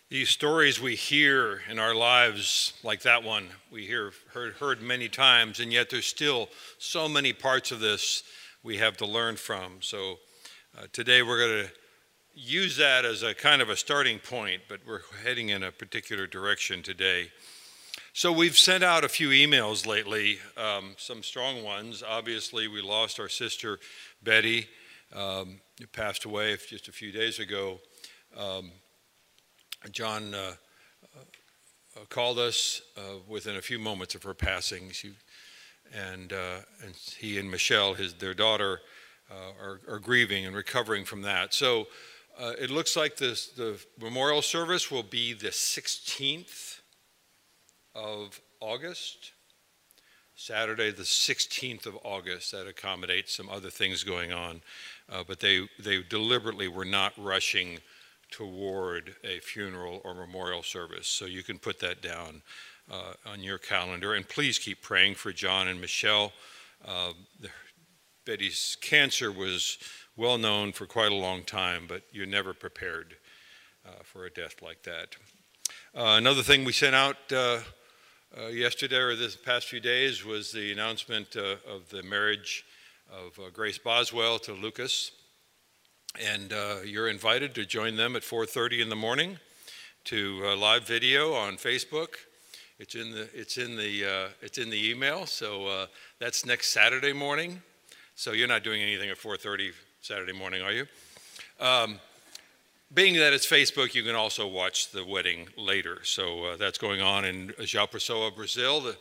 These stories we hear in our lives, like that one, we heard many times, and yet there's still so many parts of this we have to learn from. So today we're going to use that as a kind of a starting point, but we're heading in a particular direction today. So we've sent out a few emails lately, some strong ones. Obviously, we lost our sister Betty, who passed away just a few days ago. John called us within a few moments of her passing. And he and Michelle, their daughter, are grieving and recovering from that. So it looks like the memorial service will be the 16th of August, Saturday the 16th of August. That accommodates some other things going on. But they deliberately were not rushing toward a funeral or memorial service. So you can put that down on your calendar. And please keep praying for John and Michelle. Betty's cancer was well known for quite a long time, but you're never prepared for a death like that. Another thing we sent out yesterday or this past few days was the announcement of the marriage of Grace Boswell to Lucas. And you're invited to join them at 4:30 in the morning to live video on Facebook. It's in the email. So that's next Saturday morning. So you're not doing anything at 4:30 Saturday morning, are you? Being that it's Facebook, you can also watch the wedding later. So that's going on in João Pessoa, Brazil.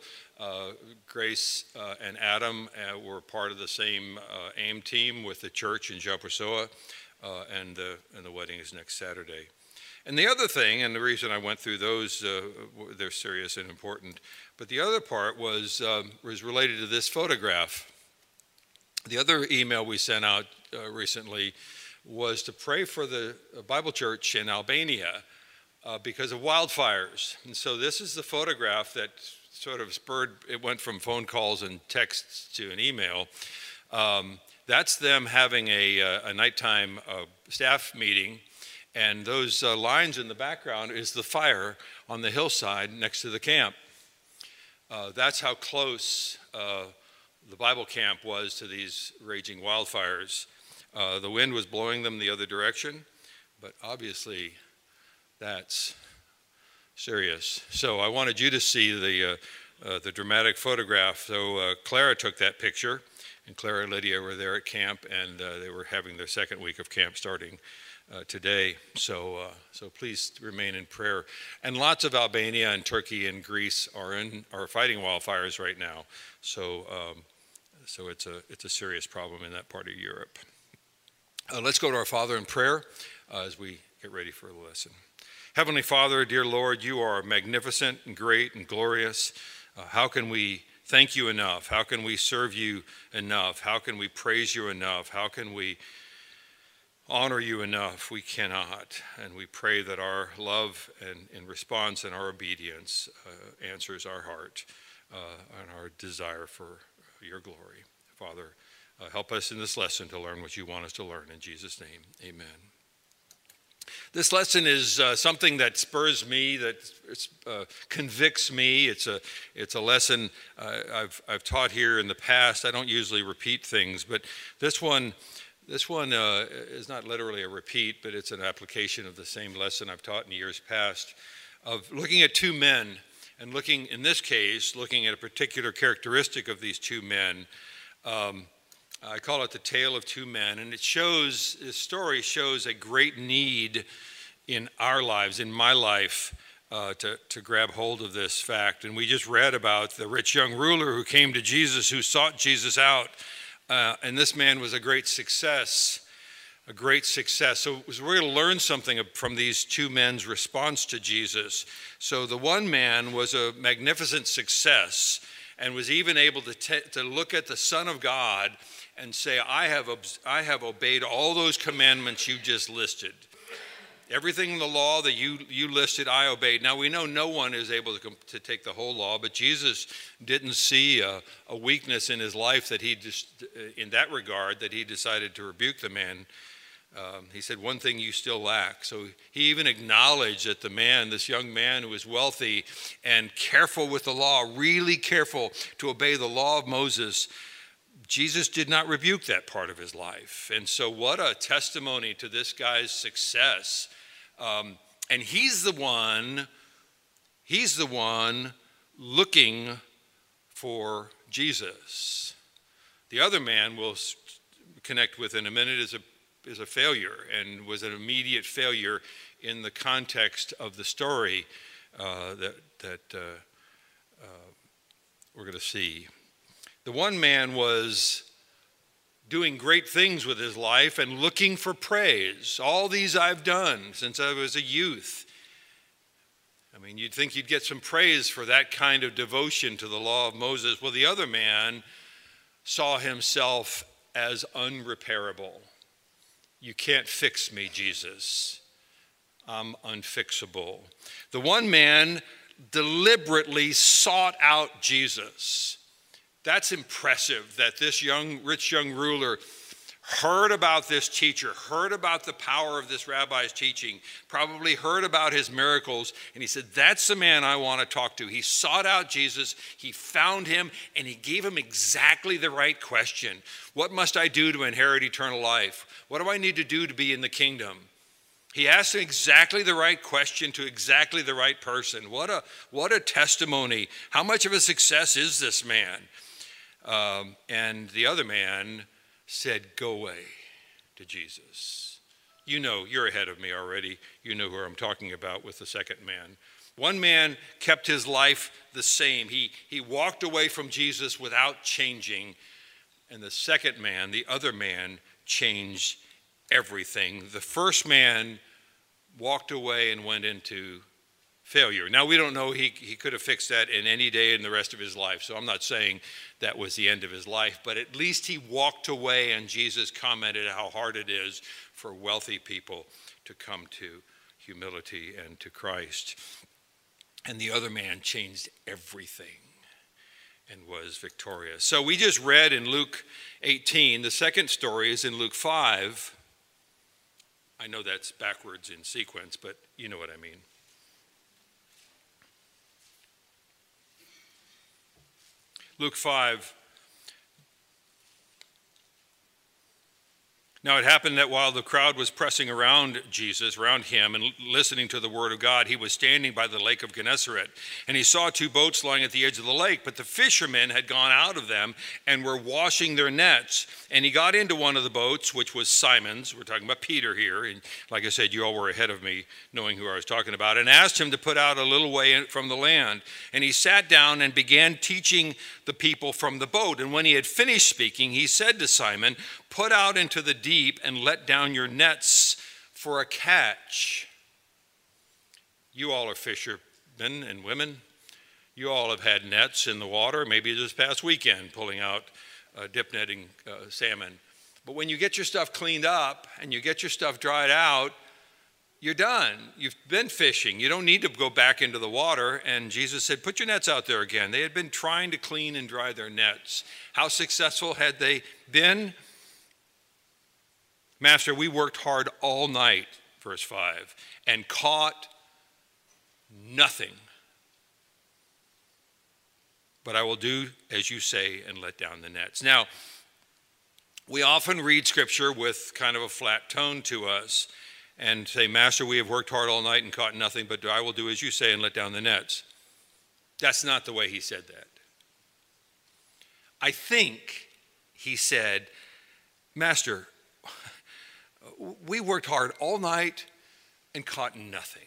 Grace and Adam were part of the same AIM team with the church in João Pessoa, and the wedding is next Saturday. And the other thing, and the reason I went through those, they're serious and important, but the other part was related to this photograph. The other email we sent out recently was to pray for the Bible Church in Albania because of wildfires. And so this is the photograph that sort of it went from phone calls and texts to an email. That's them having a nighttime staff meeting, and those lines in the background is the fire on the hillside next to the camp. That's how close the Bible camp was to these raging wildfires. The wind was blowing them the other direction, but obviously that's serious. So I wanted you to see the dramatic photograph. So Clara took that picture, and Clara and Lydia were there at camp, and they were having their second week of camp starting today. So please remain in prayer. And lots of Albania and Turkey and Greece are fighting wildfires right now. So it's a serious problem in that part of Europe. Let's go to our Father in prayer as we get ready for the lesson. Heavenly Father, dear Lord, you are magnificent and great and glorious. How can we thank you enough? How can we serve you enough? How can we praise you enough? How can we honor you enough? We cannot. And we pray that our love and in response and our obedience answers our heart and our desire for your glory. Father, help us in this lesson to learn what you want us to learn. In Jesus' name, amen. This lesson is something that spurs me, that convicts me. It's a lesson I've taught here in the past. I don't usually repeat things, but this one is not literally a repeat, but it's an application of the same lesson I've taught in years past, of looking at two men and in this case, looking at a particular characteristic of these two men. I call it the tale of two men, and this story shows a great need in our lives, in my life, to grab hold of this fact. And we just read about the rich young ruler who came to Jesus, who sought Jesus out, and this man was a great success. So we're going to learn something from these two men's response to Jesus. So the one man was a magnificent success and was even able to look at the Son of God and say, I have obeyed all those commandments you just listed. Everything in the law that you listed, I obeyed. Now we know no one is able to take the whole law, but Jesus didn't see a weakness in his life that in that regard, that he decided to rebuke the man He said, one thing you still lack. So he even acknowledged that the man, this young man who was wealthy and careful with the law, really careful to obey the law of Moses, Jesus did not rebuke that part of his life. And so what a testimony to this guy's success. And he's the one looking for Jesus. The other man we'll connect with in a minute is a failure, and was an immediate failure in the context of the story that we're going to see. The one man was doing great things with his life and looking for praise. All these I've done since I was a youth. I mean, you'd think you'd get some praise for that kind of devotion to the law of Moses. Well, the other man saw himself as unrepairable. You can't fix me, Jesus. I'm unfixable. The one man deliberately sought out Jesus. That's impressive that this rich young ruler heard about this teacher, heard about the power of this rabbi's teaching, probably heard about his miracles, and he said, that's the man I want to talk to. He sought out Jesus, he found him, and he gave him exactly the right question. What must I do to inherit eternal life? What do I need to do to be in the kingdom? He asked exactly the right question to exactly the right person. What a testimony. How much of a success is this man? And the other man said, go away, to Jesus. You know, you're ahead of me already. You know who I'm talking about with the second man. One man kept his life the same. He walked away from Jesus without changing. And the second man, the other man, changed everything. The first man walked away and went into failure. Now, we don't know, he could have fixed that in any day in the rest of his life, so I'm not saying that was the end of his life, but at least he walked away, and Jesus commented how hard it is for wealthy people to come to humility and to Christ. And the other man changed everything and was victorious. So we just read in Luke 18. The second story is in Luke 5. I know that's backwards in sequence, but you know what I mean. Luke 5. Now it happened that while the crowd was pressing around Jesus, around him, and listening to the word of God, he was standing by the lake of Gennesaret. And he saw two boats lying at the edge of the lake, but the fishermen had gone out of them and were washing their nets. And he got into one of the boats, which was Simon's. We're talking about Peter here. And like I said, you all were ahead of me knowing who I was talking about. And asked him to put out a little way from the land. And he sat down and began teaching the people from the boat. And when he had finished speaking, he said to Simon, put out into the deep and let down your nets for a catch. You all are fishermen and women. You all have had nets in the water, maybe this past weekend, pulling out dip netting salmon. But when you get your stuff cleaned up and you get your stuff dried out, you're done. You've been fishing. You don't need to go back into the water. And Jesus said, put your nets out there again. They had been trying to clean and dry their nets. How successful had they been? Master, we worked hard all night, verse 5, and caught nothing. But I will do as you say and let down the nets. Now, we often read scripture with kind of a flat tone to us and say, Master, we have worked hard all night and caught nothing, but I will do as you say and let down the nets. That's not the way he said that. I think he said, Master, we worked hard all night and caught nothing.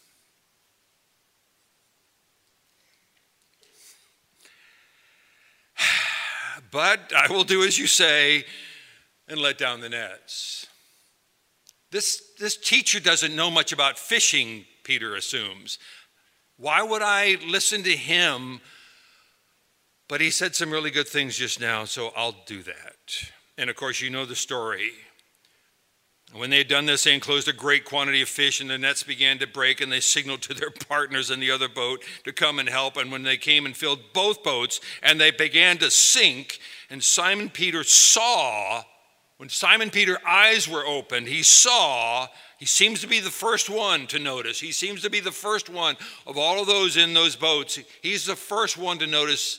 But I will do as you say and let down the nets. This teacher doesn't know much about fishing, Peter assumes. Why would I listen to him? But he said some really good things just now, so I'll do that. And of course, you know the story. When they had done this, they enclosed a great quantity of fish, and the nets began to break, and they signaled to their partners in the other boat to come and help. And when they came and filled both boats, and they began to sink, and Simon Peter saw When Simon Peter's eyes were opened, he saw, he seems to be the first one to notice. He seems to be the first one of all of those in those boats. He's the first one to notice.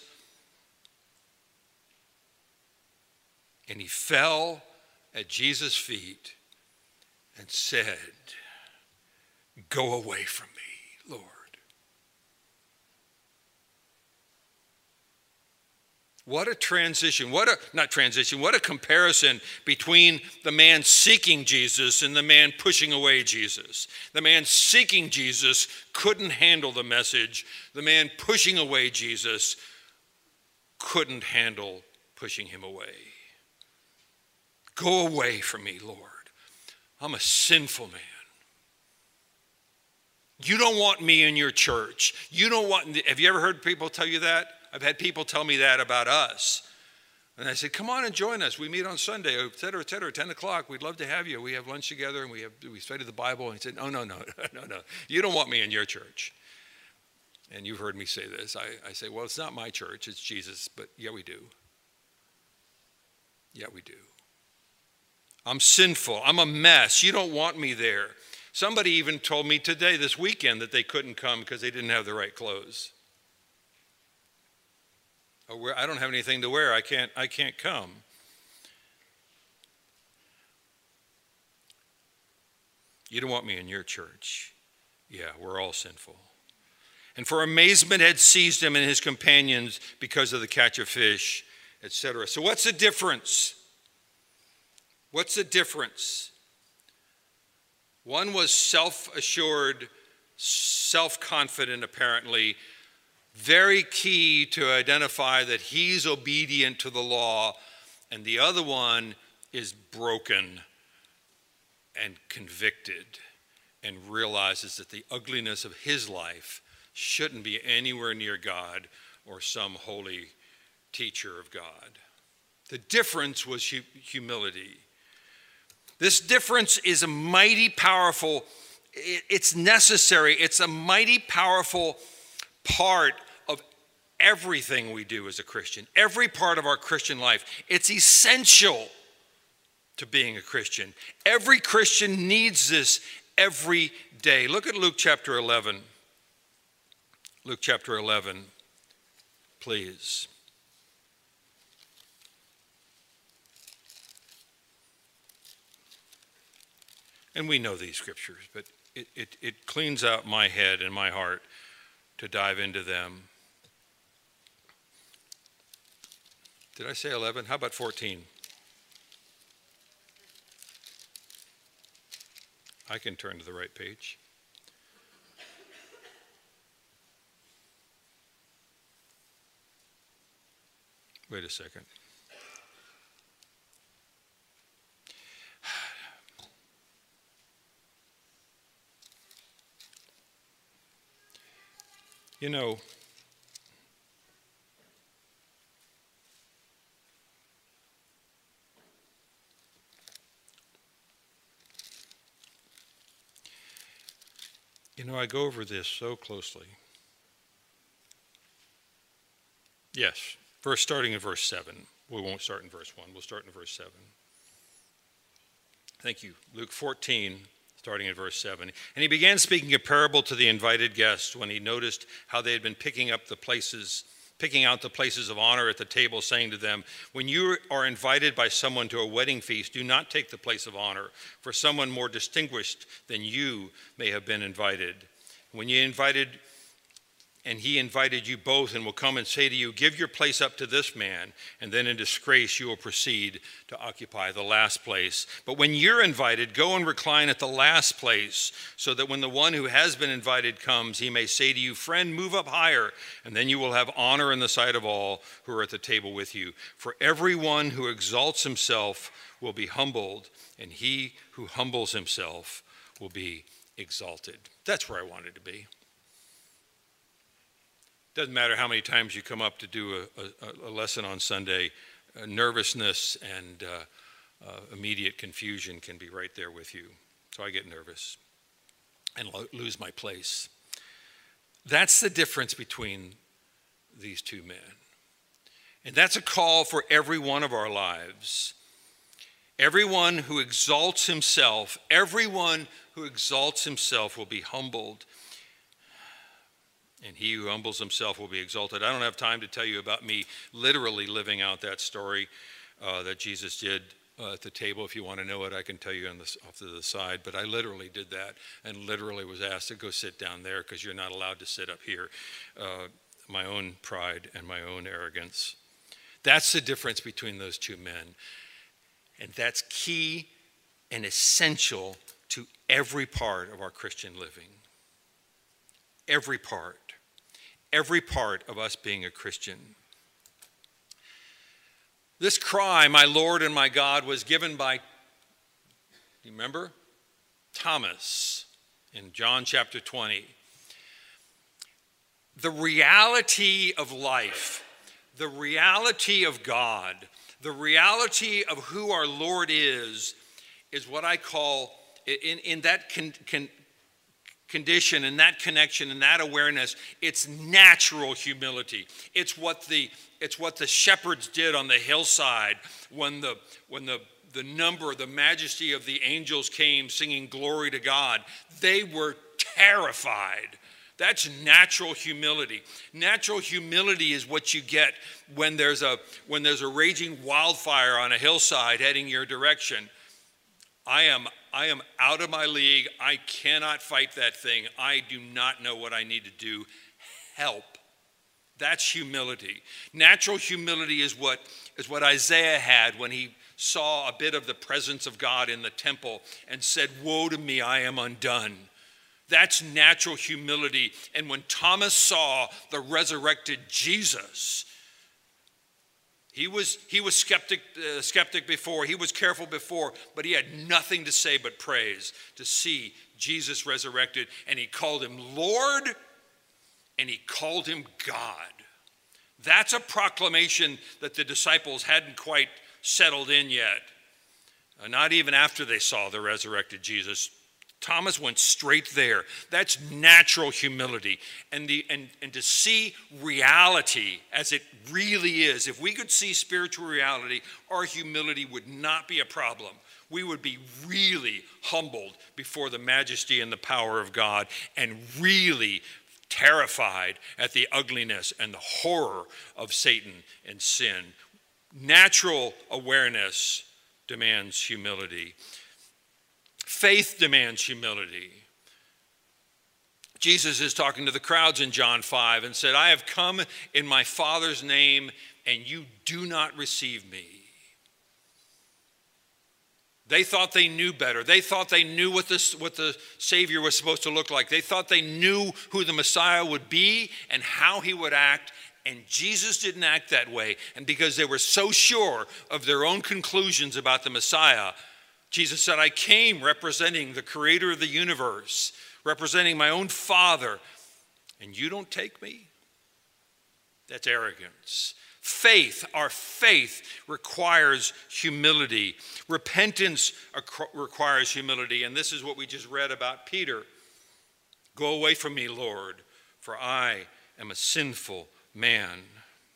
And he fell at Jesus' feet and said, "Go away from me, Lord." What a transition, what a comparison between the man seeking Jesus and the man pushing away Jesus. The man seeking Jesus couldn't handle the message. The man pushing away Jesus couldn't handle pushing him away. Go away from me, Lord. I'm a sinful man. You don't want me in your church. Have you ever heard people tell you that? I've had people tell me that about us. And I said, come on and join us. We meet on Sunday, et cetera, 10 o'clock. We'd love to have you. We have lunch together and we study the Bible. And he said, no. You don't want me in your church. And you've heard me say this. I say, well, it's not my church. It's Jesus. But yeah, we do. Yeah, we do. I'm sinful. I'm a mess. You don't want me there. Somebody even told me today, this weekend, that they couldn't come because they didn't have the right clothes. I don't have anything to wear. I can't come. You don't want me in your church. Yeah, we're all sinful. And for amazement had seized him and his companions because of the catch of fish, etc. So what's the difference? What's the difference? One was self-assured, self-confident, apparently, very key to identify that he's obedient to the law, and the other one is broken and convicted and realizes that the ugliness of his life shouldn't be anywhere near God or some holy teacher of God. The difference was humility. This difference is a mighty powerful, it's necessary, it's a mighty powerful part of everything we do as a Christian, every part of our Christian life. It's essential to being a Christian. Every Christian needs this every day. Look at Luke chapter 11. Luke chapter 11, please. And we know these scriptures, but it cleans out my head and my heart to dive into them. Did I say 11? How about 14? I can turn to the right page. Wait a second. You know, I go over this so closely. Yes, starting in verse 7. We won't start in verse 1. We'll start in verse 7. Thank you. Luke 14, starting in verse 7. And he began speaking a parable to the invited guests when he noticed how they had been picking out the places of honor at the table, saying to them, when you are invited by someone to a wedding feast, do not take the place of honor, for someone more distinguished than you may have been invited. When he invited you both and will come and say to you, give your place up to this man, and then in disgrace you will proceed to occupy the last place. But when you're invited, go and recline at the last place, so that when the one who has been invited comes, he may say to you, friend, move up higher, and then you will have honor in the sight of all who are at the table with you. For everyone who exalts himself will be humbled, and he who humbles himself will be exalted. That's where I wanted to be. Doesn't matter how many times you come up to do a lesson on Sunday, nervousness and immediate confusion can be right there with you. So I get nervous and lose my place. That's the difference between these two men. And that's a call for every one of our lives. Everyone who exalts himself will be humbled, and he who humbles himself will be exalted. I don't have time to tell you about me literally living out that story that Jesus did at the table. If you want to know it, I can tell you off to the side. But I literally did that and literally was asked to go sit down there because you're not allowed to sit up here. My own pride and my own arrogance. That's the difference between those two men. And that's key and essential to every part of our Christian living. Every part of us being a Christian. This cry, my Lord and my God, was given by, you remember? Thomas in John chapter 20. The reality of life, the reality of God, the reality of who our Lord is what I call, in that condition, in that connection, in that awareness, it's natural humility. It's what the shepherds did on the hillside when the majesty of the angels came singing glory to God. They were terrified. That's natural humility. Natural humility is what you get when there's a raging wildfire on a hillside heading your direction. I am out of my league. I cannot fight that thing. I do not know what I need to do. Help. That's humility. Natural humility is what Isaiah had when he saw a bit of the presence of God in the temple and said, "Woe to me, I am undone." That's natural humility. And when Thomas saw the resurrected Jesus, he was skeptic before, he was careful before, but he had nothing to say but praise to see Jesus resurrected. And he called him Lord, and he called him God. That's a proclamation that the disciples hadn't quite settled in yet. Not even after they saw the resurrected Jesus. Thomas went straight there. That's natural humility. And to see reality as it really is. If we could see spiritual reality, our humility would not be a problem. We would be really humbled before the majesty and the power of God and really terrified at the ugliness and the horror of Satan and sin. Natural awareness demands humility. Faith demands humility. Jesus is talking to the crowds in John 5 and said, "I have come in my Father's name, and you do not receive me." They thought they knew better. They thought they knew what the Savior was supposed to look like. They thought they knew who the Messiah would be and how he would act. And Jesus didn't act that way. And because they were so sure of their own conclusions about the Messiah, Jesus said, "I came representing the creator of the universe, representing my own Father, and you don't take me?" That's arrogance. Our faith requires humility. Repentance requires humility. And this is what we just read about Peter. "Go away from me, Lord, for I am a sinful man."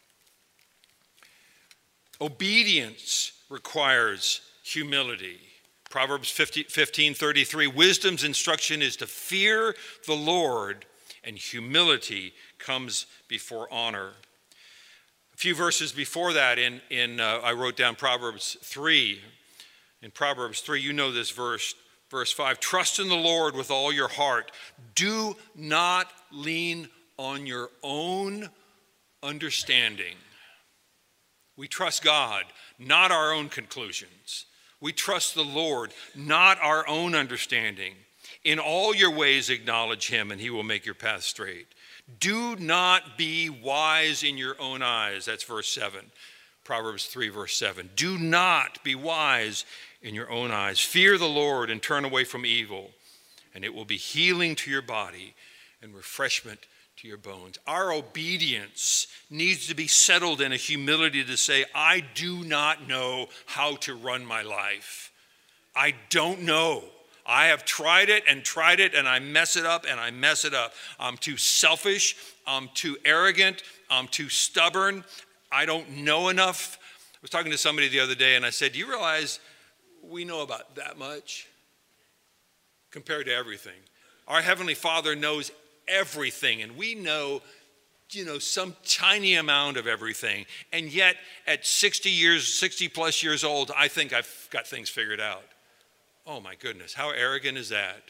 Obedience requires humility. Proverbs 15:33, "Wisdom's instruction is to fear the Lord, and humility comes before honor." A few verses before that, I wrote down Proverbs 3. In Proverbs 3, you know this verse 5, "Trust in the Lord with all your heart. Do not lean on your own understanding." We trust God, not our own conclusions. We trust the Lord, not our own understanding. "In all your ways acknowledge him, and he will make your path straight. Do not be wise in your own eyes." That's verse 7. Proverbs 3, verse 7. "Do not be wise in your own eyes. Fear the Lord and turn away from evil, and it will be healing to your body and refreshment to your bones." Our obedience needs to be settled in a humility to say, "I do not know how to run my life. I don't know. I have tried it, and I mess it up, I'm too selfish. I'm too arrogant. I'm too stubborn. I don't know enough." I was talking to somebody the other day, and I said, "Do you realize we know about that much compared to everything. Our Heavenly Father knows everything, and we know, some tiny amount of everything. And yet at 60 plus years old, I think I've got things figured out. Oh my goodness, how arrogant is that?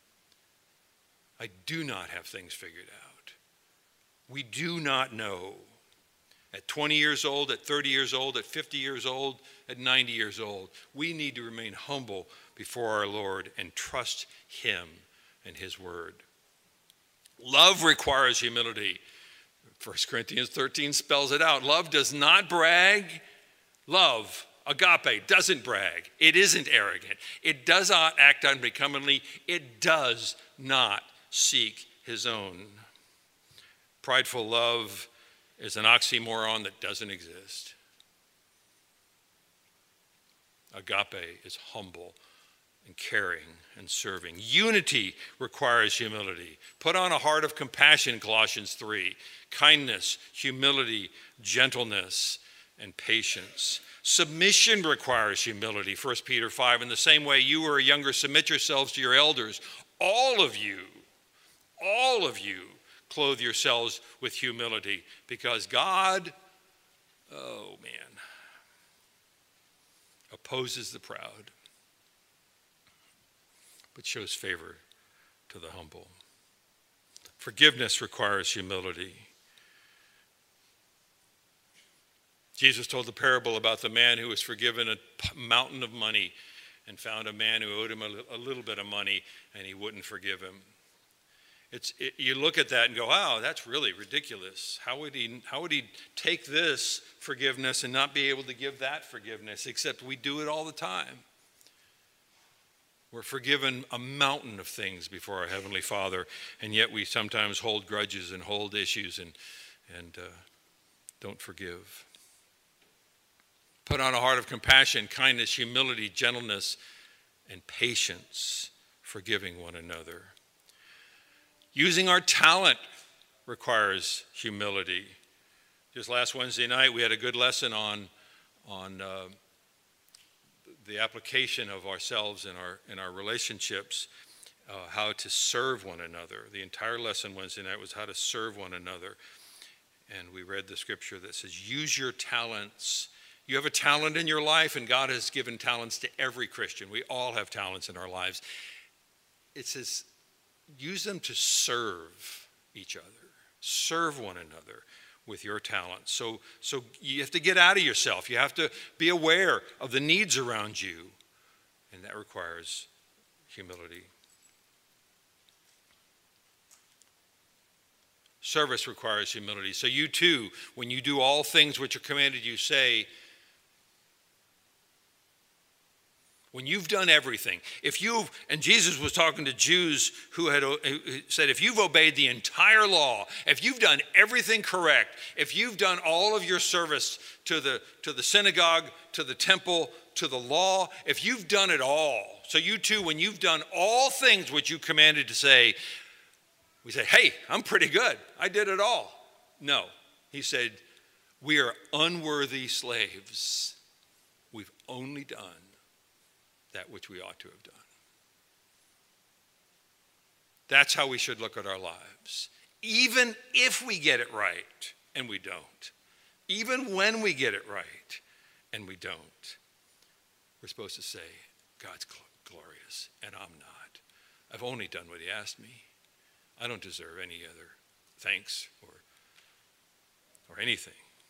I do not have things figured out. We do not know. At 20 years old, at 30 years old, at 50 years old, at 90 years old, we need to remain humble before our Lord and trust him and his word. Love requires humility. 1 Corinthians 13 spells it out. Love does not brag. Love, agape, doesn't brag. It isn't arrogant. It does not act unbecomingly. It does not seek his own. Prideful love is an oxymoron that doesn't exist. Agape is humble and caring and serving. Unity requires humility. Put on a heart of compassion, Colossians 3. Kindness, humility, gentleness, and patience. Submission requires humility, 1 Peter 5. In the same way, you who are younger, submit yourselves to your elders. All of you, clothe yourselves with humility, because God, opposes the proud, but shows favor to the humble. Forgiveness requires humility. Jesus told the parable about the man who was forgiven a mountain of money and found a man who owed him a little bit of money, and he wouldn't forgive him. You look at that and go, wow, that's really ridiculous. How would he take this forgiveness and not be able to give that forgiveness? Except we do it all the time. We're forgiven a mountain of things before our Heavenly Father, and yet we sometimes hold grudges and hold issues and don't forgive. Put on a heart of compassion, kindness, humility, gentleness, and patience, forgiving one another. Using our talent requires humility. Just last Wednesday night, we had a good lesson on the application of ourselves in our relationships, how to serve one another. The entire lesson Wednesday night was how to serve one another. And we read the scripture that says, use your talents. You have a talent in your life, and God has given talents to every Christian. We all have talents in our lives. It says, use them to serve each other. Serve one another with your talents. So you have to get out of yourself. You have to be aware of the needs around you, and that requires humility. Service requires humility. So you too, when you do all things which are commanded you, say, when you've done everything, and Jesus was talking to Jews who said, if you've obeyed the entire law, if you've done everything correct, if you've done all of your service to the synagogue, to the temple, to the law, if you've done it all, so you too, when you've done all things which you commanded to say, we say, hey, I'm pretty good. I did it all. No, he said, we are unworthy slaves. We've only done that which we ought to have done. That's how we should look at our lives. Even if we get it right and we don't. Even when we get it right and we don't. We're supposed to say, God's glorious and I'm not. I've only done what he asked me. I don't deserve any other thanks or anything.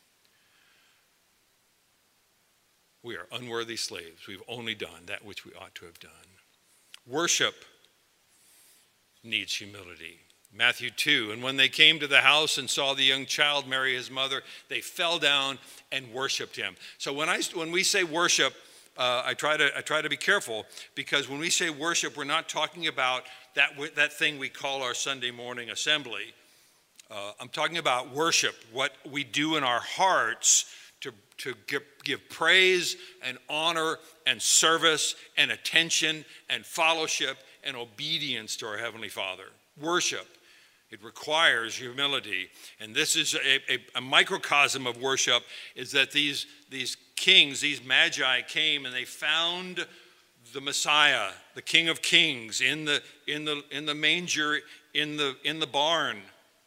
We are unworthy slaves. We've only done that which we ought to have done. Worship needs humility. Matthew 2, and when they came to the house and saw the young child Mary his mother, they fell down and worshiped him. So when we say worship, I try to be careful, because when we say worship, we're not talking about that thing we call our Sunday morning assembly. I'm talking about worship, what we do in our hearts to give praise and honor and service and attention and fellowship and obedience to our Heavenly Father. Worship, it requires humility. And this is a microcosm of worship, is that these kings, these magi came and they found the Messiah, the King of Kings, in the manger, in the barn.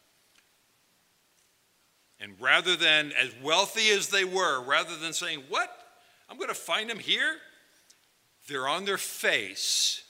And rather than, as wealthy as they were, rather than saying, "What? I'm going to find him here?" they're on their face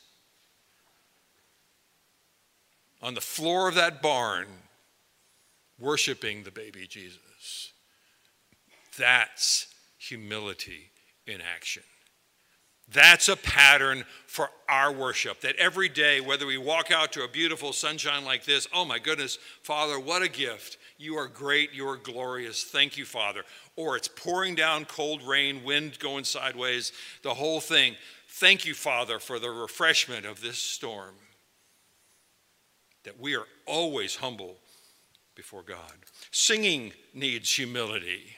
on the floor of that barn, worshiping the baby Jesus. That's humility in action. That's a pattern for our worship, that every day, whether we walk out to a beautiful sunshine like this, oh my goodness, Father, what a gift. You are great, you are glorious, thank you, Father. Or it's pouring down cold rain, wind going sideways, the whole thing. Thank you, Father, for the refreshment of this storm. That we are always humble before God. Singing needs humility.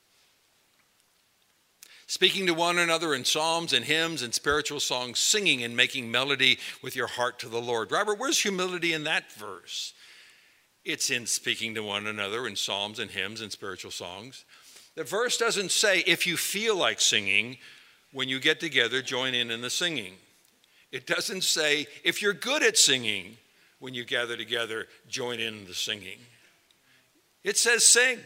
Speaking to one another in psalms and hymns and spiritual songs, singing and making melody with your heart to the Lord. Robert, where's humility in that verse? It's in speaking to one another in psalms and hymns and spiritual songs. The verse doesn't say, if you feel like singing, when you get together, join in the singing. It doesn't say, if you're good at singing, when you gather together, join in the singing. It says sing.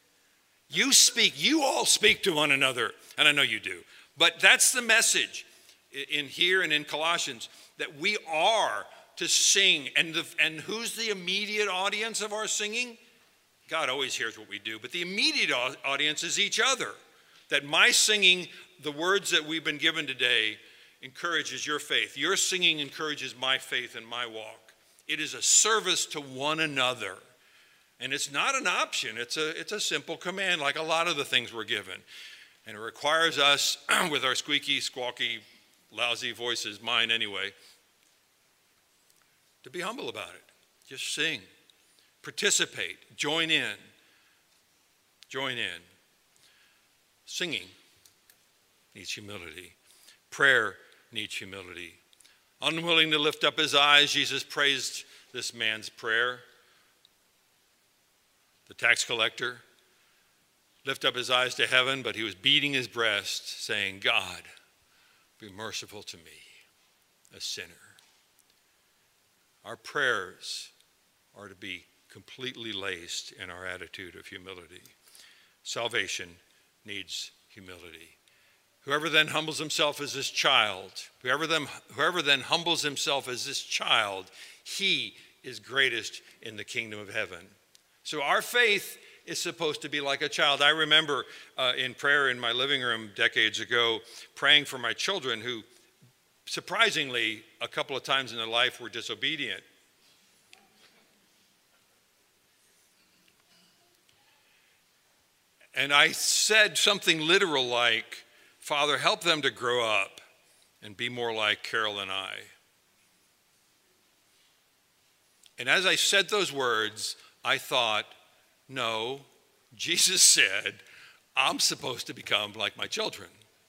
You all speak to one another, and I know you do. But that's the message in here and in Colossians, that we are to sing. And who's the immediate audience of our singing? God always hears what we do, but the immediate audience is each other. That my singing, the words that we've been given today, encourages your faith. Your singing encourages my faith and my walk. It is a service to one another. And it's not an option. It's a simple command, like a lot of the things we're given. And it requires us, with our squeaky, squawky, lousy voices, mine anyway, to be humble about it. Just sing. Participate. Join in. Join in. Singing needs humility. Prayer needs humility. Unwilling to lift up his eyes, Jesus praised this man's prayer. The tax collector lifted up his eyes to heaven, but he was beating his breast, saying, God, be merciful to me, a sinner. Our prayers are to be completely laced in our attitude of humility. Salvation needs humility. Whoever then humbles himself as this child, whoever then humbles himself as this child, he is greatest in the kingdom of heaven. So our faith is supposed to be like a child. I remember in prayer in my living room decades ago, praying for my children who, surprisingly, a couple of times in their life were disobedient. And I said something literal like, Father, help them to grow up and be more like Carol and I. And as I said those words, I thought, no, Jesus said, I'm supposed to become like my children.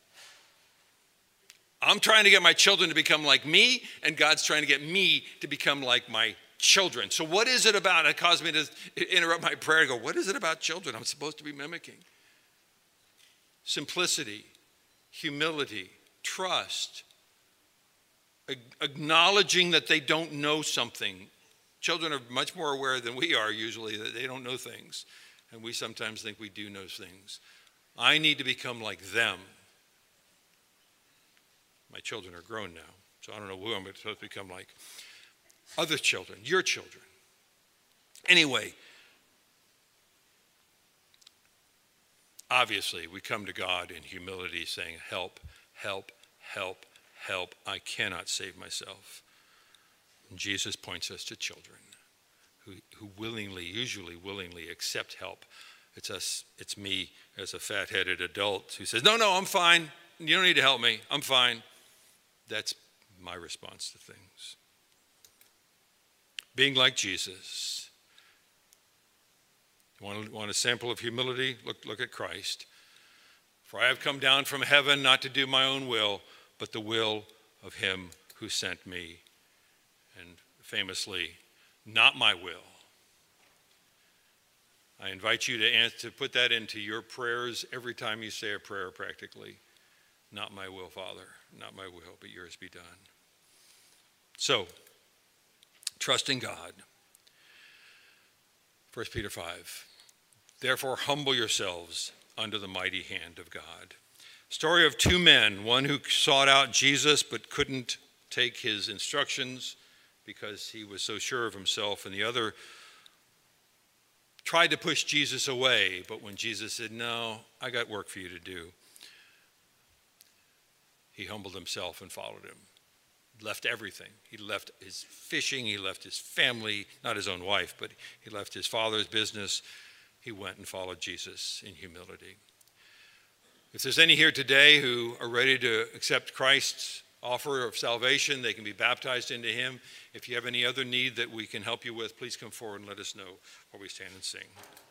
I'm trying to get my children to become like me, and God's trying to get me to become like my children. So what is it about? It caused me to interrupt my prayer and go, what is it about children I'm supposed to be mimicking? Simplicity, humility, trust, acknowledging that they don't know something. Children are much more aware than we are usually that they don't know things, and we sometimes think we do know things. I need to become like them. My children are grown now, so I don't know who I'm supposed to become like. Other children, your children. Anyway, obviously we come to God in humility saying, help, help, help, help. I cannot save myself. And Jesus points us to children who usually willingly accept help. It's me as a fat-headed adult who says, no, I'm fine. You don't need to help me. I'm fine. That's my response to things. Being like Jesus. Want a sample of humility? Look at Christ. For I have come down from heaven not to do my own will, but the will of him who sent me. And famously, not my will. I invite you to put that into your prayers every time you say a prayer practically. Not my will, Father, not my will, but yours be done. So, trust in God. 1 Peter 5. Therefore, humble yourselves under the mighty hand of God. Story of two men, one who sought out Jesus but couldn't take his instructions because he was so sure of himself, and the other tried to push Jesus away, but when Jesus said, no, I got work for you to do, he humbled himself and followed him. Left everything. He left his fishing, he left his family, not his own wife, but he left his father's business. He went and followed Jesus in humility. If there's any here today who are ready to accept Christ's offer of salvation, they can be baptized into him. If you have any other need that we can help you with, please come forward and let us know while we stand and sing.